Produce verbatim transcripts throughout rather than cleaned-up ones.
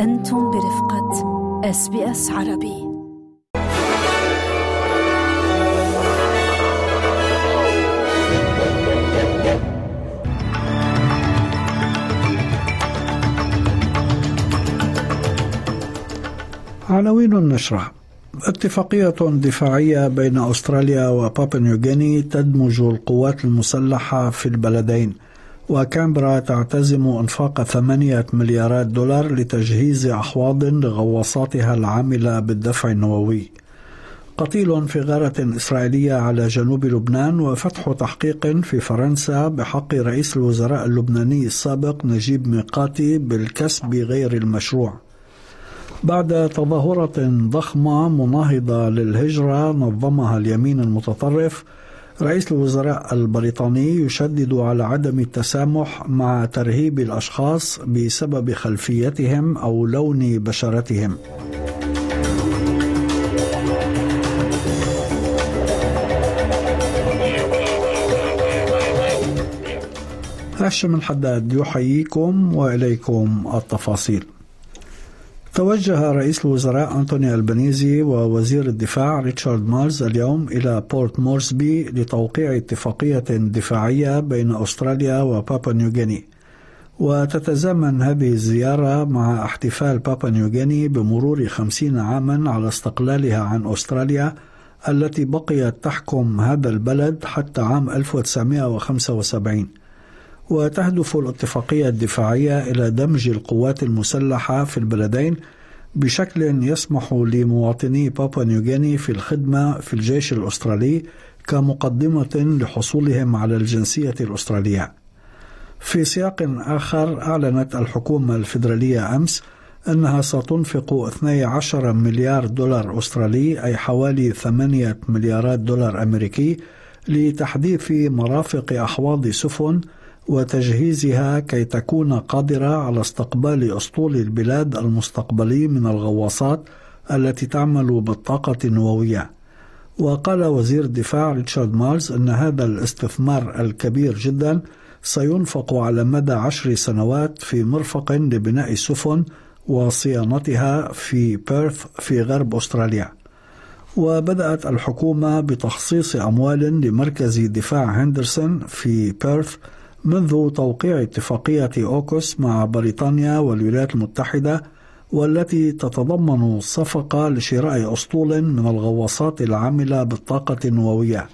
أنتم برفقة إس بي إس عربي. عناوين النشرة: اتفاقية دفاعية بين أستراليا وبابوا نيوغيني تدمج القوات المسلحة في البلدين، وكامبرا تعتزم إنفاق ثمانية مليارات دولار لتجهيز أحواض لغواصاتها العاملة بالدفع النووي. قتيل في غارة إسرائيلية على جنوب لبنان، وفتح تحقيق في فرنسا بحق رئيس الوزراء اللبناني السابق نجيب ميقاتي بالكسب غير المشروع. بعد تظاهرة ضخمة مناهضة للهجرة نظمها اليمين المتطرف، رئيس الوزراء البريطاني يشدد على عدم التسامح مع ترهيب الأشخاص بسبب خلفيتهم أو لون بشرتهم. هاشم الحداد يحييكم وإليكم التفاصيل. توجه رئيس الوزراء أنتوني ألبانيزي ووزير الدفاع ريتشارد مارز اليوم إلى بورت مورسبي لتوقيع اتفاقية دفاعية بين أستراليا وبابوا نيوغيني، وتتزامن هذه الزيارة مع احتفال بابوا نيوغيني بمرور خمسين عاما على استقلالها عن أستراليا التي بقيت تحكم هذا البلد حتى عام ألف وتسعمائة وخمسة وسبعين. وتهدف الاتفاقية الدفاعية إلى دمج القوات المسلحة في البلدين بشكل يسمح لمواطني بابوا نيوغيني في الخدمة في الجيش الأسترالي كمقدمة لحصولهم على الجنسية الأسترالية. في سياق آخر، أعلنت الحكومة الفيدرالية أمس أنها ستنفق اثني عشر مليار دولار أسترالي، أي حوالي ثمانية مليارات دولار أمريكي، لتحديث مرافق أحواض سفن وتجهيزها كي تكون قادرة على استقبال أسطول البلاد المستقبلي من الغواصات التي تعمل بالطاقة النووية. وقال وزير الدفاع ريتشارد مارز أن هذا الاستثمار الكبير جدا سينفق على مدى عشر سنوات في مرفق لبناء السفن وصيانتها في بيرث في غرب أستراليا. وبدأت الحكومة بتخصيص أموال لمركز دفاع هندرسون في بيرث منذ توقيع اتفاقية أوكوس مع بريطانيا والولايات المتحدة، والتي تتضمن صفقة لشراء أسطول من الغواصات العاملة بالطاقة النووية.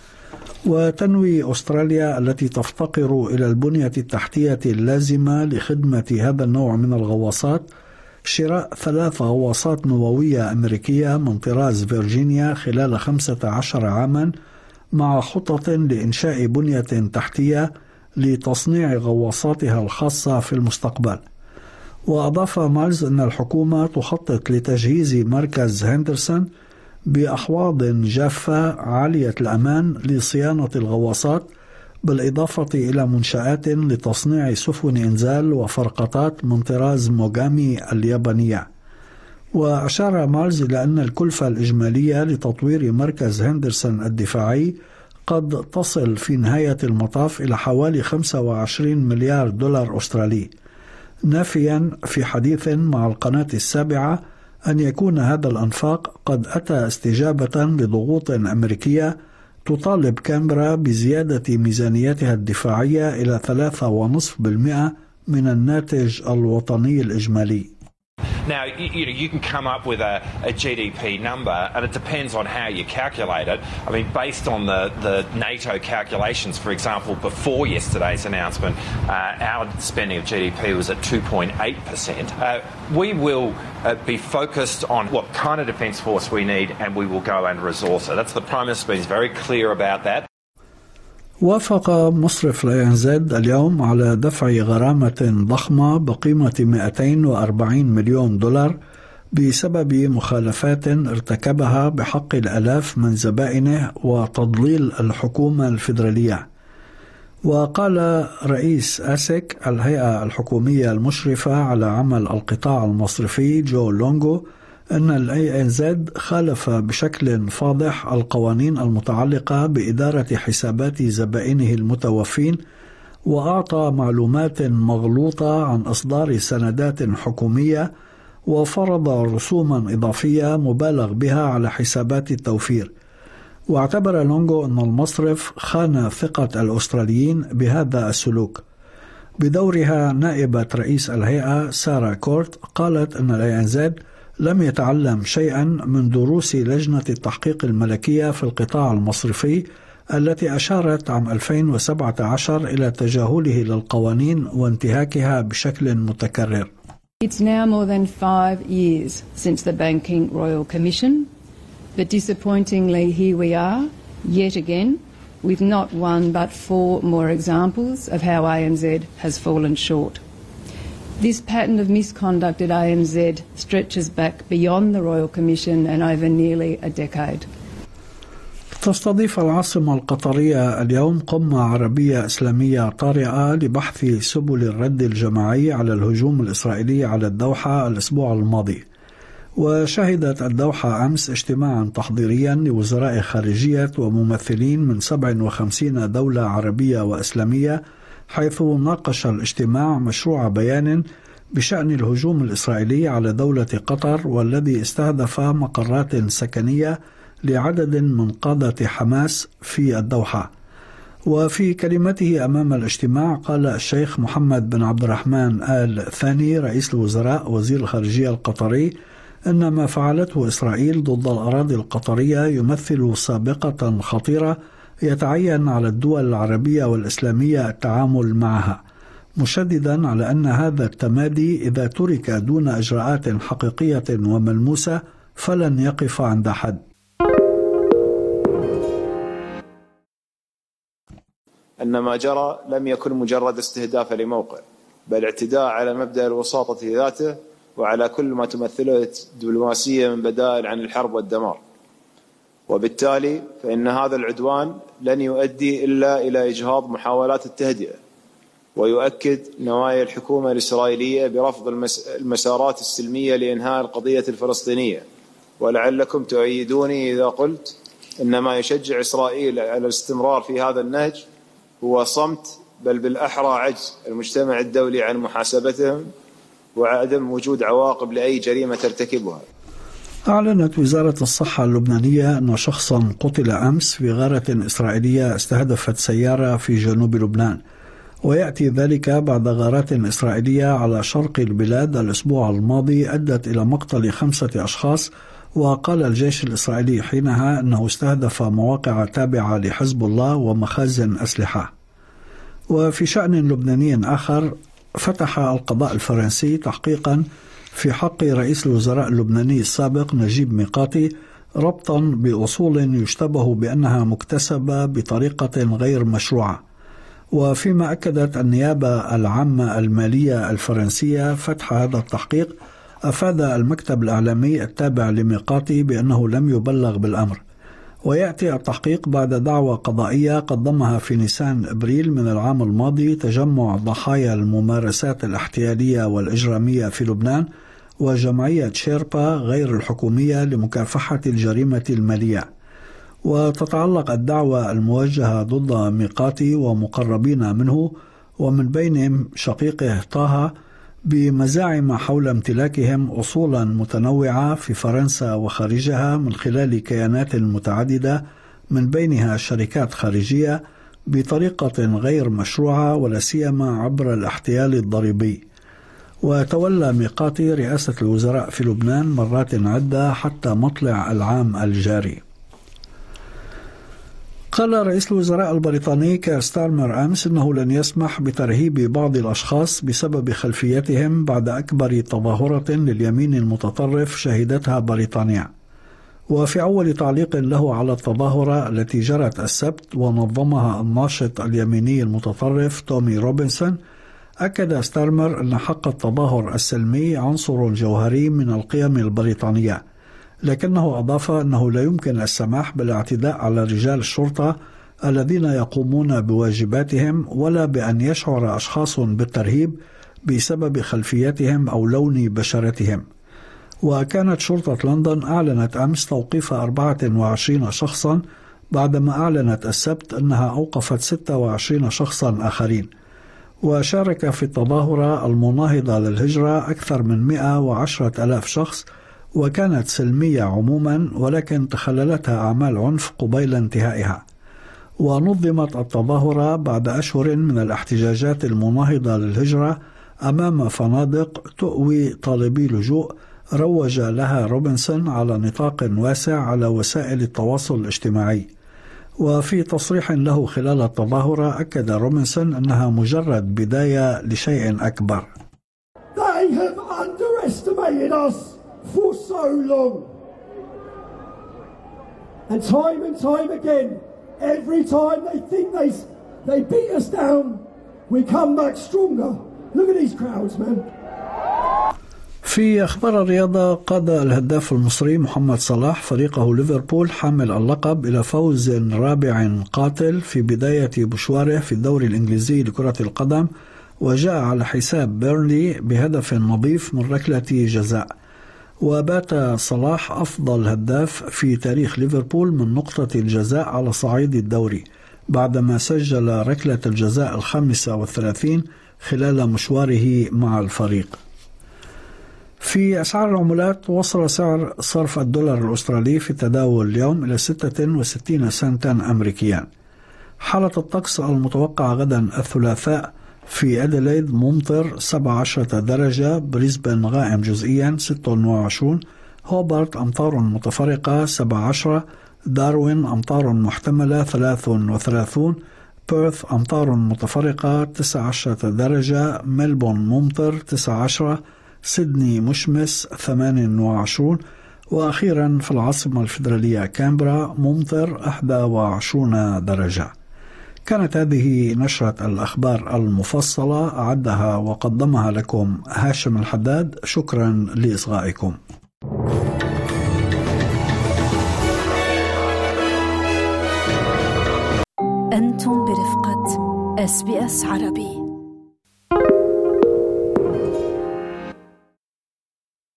وتنوي أستراليا التي تفتقر إلى البنية التحتية اللازمة لخدمة هذا النوع من الغواصات شراء ثلاث غواصات نووية أمريكية من طراز فيرجينيا خلال خمسة عشر عاما، مع خطط لإنشاء بنية تحتية لتصنيع غواصاتها الخاصة في المستقبل. وأضاف مارز أن الحكومة تخطط لتجهيز مركز هندرسون بأحواض جافة عالية الأمان لصيانة الغواصات، بالإضافة إلى منشآت لتصنيع سفن إنزال وفرقطات من طراز موغامي اليابانية. وأشار مارز إلى أن الكلفة الإجمالية لتطوير مركز هندرسون الدفاعي قد تصل في نهاية المطاف إلى حوالي خمسة وعشرين مليار دولار أسترالي، نافيا في حديث مع القناة السابعة أن يكون هذا الأنفاق قد أتى استجابة لضغوط أمريكية تطالب كامبرا بزيادة ميزانيتها الدفاعية إلى ثلاثة فاصلة خمسة بالمئة من الناتج الوطني الإجمالي. Now, you, you know, you can come up with a, a G D P number, and it depends on how you calculate it. I mean, based on the, the NATO calculations, for example, before yesterday's announcement, uh, our spending of G D P was at two point eight percent. Uh, we will uh, be focused on what kind of defence force we need, and we will go and resource it. That's the Prime Minister is very clear about that. وافق مصرف الإيه إن زد اليوم على دفع غرامة ضخمة بقيمة مئتين وأربعين مليون دولار بسبب مخالفات ارتكبها بحق الآلاف من زبائنه وتضليل الحكومة الفيدرالية. وقال رئيس أسك الهيئة الحكومية المشرفة على عمل القطاع المصرفي جو لونغو أن الإيه إن زد خالف بشكل فاضح القوانين المتعلقة بإدارة حسابات زبائنه المتوفين، وأعطى معلومات مغلوطة عن إصدار سندات حكومية وفرض رسوما إضافية مبالغ بها على حسابات التوفير. واعتبر لونغو أن المصرف خان ثقة الأستراليين بهذا السلوك. بدورها نائبة رئيس الهيئة سارة كورت قالت أن الإي إن زد لم يتعلم شيئا من دروس لجنة التحقيق الملكية في القطاع المصرفي التي أشارت عام ألفين وسبعة عشر إلى تجاهله للقوانين وانتهاكها بشكل متكرر. It's now more than five years since the Banking Royal Commission, but disappointingly here we are, yet again, with not one but four more examples of how A N Z has fallen short. This pattern of misconduct at A N Z stretches back beyond the Royal Commission and over nearly a decade. تستضيف العاصمة القطرية اليوم قمة عربية إسلامية طارئة لبحث سبل الرد الجماعي على الهجوم الإسرائيلي على الدوحة الأسبوع الماضي. وشهدت الدوحة أمس اجتماعا تحضيريا لوزراء خارجية وممثلين من سبع وخمسين دولة عربية وإسلامية، حيث ناقش الاجتماع مشروع بيان بشأن الهجوم الإسرائيلي على دولة قطر، والذي استهدف مقرات سكنية لعدد من قادة حماس في الدوحة. وفي كلمته أمام الاجتماع قال الشيخ محمد بن عبد الرحمن آل ثاني رئيس الوزراء وزير الخارجية القطري أن ما فعلته إسرائيل ضد الأراضي القطرية يمثل سابقة خطيرة يتعين على الدول العربية والإسلامية التعامل معها، مشددا على أن هذا التمادي إذا ترك دون إجراءات حقيقية وملموسة فلن يقف عند حد. أن ما جرى لم يكن مجرد استهداف لموقع، بل اعتداء على مبدأ الوساطة ذاته وعلى كل ما تمثله الدبلوماسية من بدائل عن الحرب والدمار. وبالتالي فإن هذا العدوان لن يؤدي إلا إلى إجهاض محاولات التهدئة، ويؤكد نوايا الحكومة الإسرائيلية برفض المسارات السلمية لإنهاء القضية الفلسطينية. ولعلكم تؤيدوني إذا قلت إن ما يشجع إسرائيل على الاستمرار في هذا النهج هو صمت، بل بالأحرى عجز المجتمع الدولي عن محاسبتهم وعدم وجود عواقب لأي جريمة ترتكبها. أعلنت وزارة الصحة اللبنانية أن شخصا قتل أمس في غارة إسرائيلية استهدفت سيارة في جنوب لبنان، ويأتي ذلك بعد غارات إسرائيلية على شرق البلاد الأسبوع الماضي أدت إلى مقتل خمسة أشخاص. وقال الجيش الإسرائيلي حينها أنه استهدف مواقع تابعة لحزب الله ومخازن أسلحة. وفي شأن لبناني آخر، فتح القضاء الفرنسي تحقيقا في حق رئيس الوزراء اللبناني السابق نجيب ميقاتي ربطا بأصول يشتبه بأنها مكتسبة بطريقة غير مشروعة. وفيما أكدت النيابة العامة المالية الفرنسية فتح هذا التحقيق، أفاد المكتب الإعلامي التابع لميقاتي بأنه لم يبلغ بالأمر. ويأتي التحقيق بعد دعوى قضائية قدمها في نيسان أبريل من العام الماضي تجمع ضحايا الممارسات الاحتيالية والإجرامية في لبنان وجمعية شيربا غير الحكومية لمكافحة الجريمة المالية. وتتعلق الدعوى الموجهة ضد ميقاتي ومقربين منه ومن بينهم شقيقه طه بمزاعم حول امتلاكهم أصولا متنوعة في فرنسا وخارجها من خلال كيانات متعددة من بينها شركات خارجية بطريقة غير مشروعة ولا سيما عبر الاحتيال الضريبي. وتولى ميقاتي رئاسة الوزراء في لبنان مرات عدة حتى مطلع العام الجاري. قال رئيس الوزراء البريطاني كير ستارمر أمس أنه لن يسمح بترهيب بعض الأشخاص بسبب خلفيتهم بعد أكبر تظاهرة لليمين المتطرف شهدتها بريطانيا. وفي أول تعليق له على التظاهرة التي جرت السبت ونظمها الناشط اليميني المتطرف تومي روبنسون، أكد ستارمر أن حق التظاهر السلمي عنصر جوهري من القيم البريطانية، لكنه أضاف أنه لا يمكن السماح بالاعتداء على رجال الشرطة الذين يقومون بواجباتهم، ولا بأن يشعر أشخاص بالترهيب بسبب خلفيتهم أو لون بشرتهم. وكانت شرطة لندن أعلنت أمس توقيف أربعة وعشرين شخصا بعدما أعلنت السبت أنها أوقفت ستة وعشرين شخصا آخرين. وشارك في التظاهرة المناهضة للهجرة أكثر من مئة وعشرة ألاف شخص، وكانت سلمية عموما، ولكن تخللتها أعمال عنف قبيل انتهائها. ونظمت التظاهرة بعد أشهر من الاحتجاجات المناهضة للهجرة أمام فنادق تؤوي طالبي لجوء روج لها روبنسون على نطاق واسع على وسائل التواصل الاجتماعي. وفي تصريح له خلال التظاهرة أكد روبنسون أنها مجرد بداية لشيء أكبر. They have underestimated us for so long. And time and time again, every time they think they they beat us down, we come back stronger. Look at these crowds, man. في أخبار الرياضة، قاد الهداف المصري محمد صلاح فريقه ليفربول حامل اللقب إلى فوز رابع قاتل في بداية مشواره في الدوري الإنجليزي لكرة القدم، وجاء على حساب بيرنلي بهدف نظيف من ركلة جزاء. وبات صلاح أفضل هداف في تاريخ ليفربول من نقطة الجزاء على صعيد الدوري، بعدما سجل ركلة الجزاء الخامسة والثلاثين خلال مشواره مع الفريق. في أسعار العملات، وصل سعر صرف الدولار الأسترالي في التداول اليوم إلى ستة وستين سنتا أمريكيا. حالة الطقس المتوقعة غدا الثلاثاء: في أديلايد ممطر سبعة عشر درجة، بريسبن غائم جزئيا ستة وعشرين، هوبارت أمطار متفرقة سبعة عشر، داروين أمطار محتملة ثلاثة وثلاثين، بيرث أمطار متفرقة تسعة عشر درجة، ملبون ممطر تسعة عشر، سيدني مشمس ثمانية وعشرين، وأخيرا في العاصمة الفيدرالية كامبرا ممطر إحدى وعشرين درجة. كانت هذه نشرة الأخبار المفصلة، أعدها وقدمها لكم هاشم الحداد. شكرا لإصغائكم. أنتم برفقة إس بي إس عربي.